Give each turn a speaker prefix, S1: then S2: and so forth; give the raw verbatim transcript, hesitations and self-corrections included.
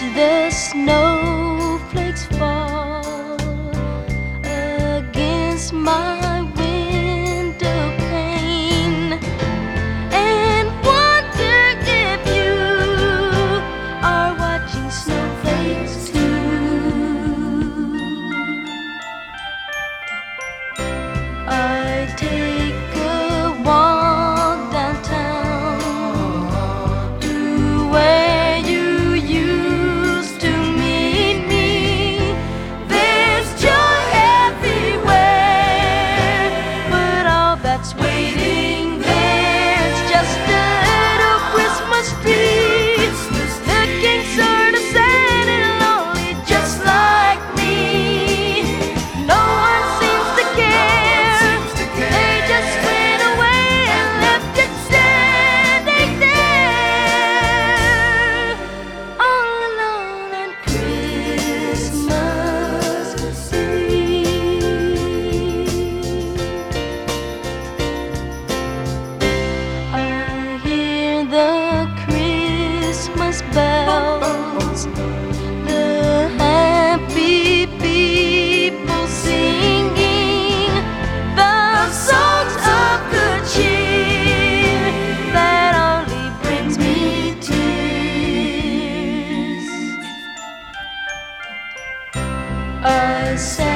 S1: the snowflakes fall against my window pane, and wonder if you are watching snowflakes too. I take a walk downtown to where you used to meet me. There's joy everywhere, but all that's waiting there's just a little Christmas tree, looking sort of sad and lonely, just like me. No one seems to care. They just went away and left it standing there, all alone on Christmas Eve. I hear the Christmas bells, the happy people singing the songs of good cheer that only brings me tears. I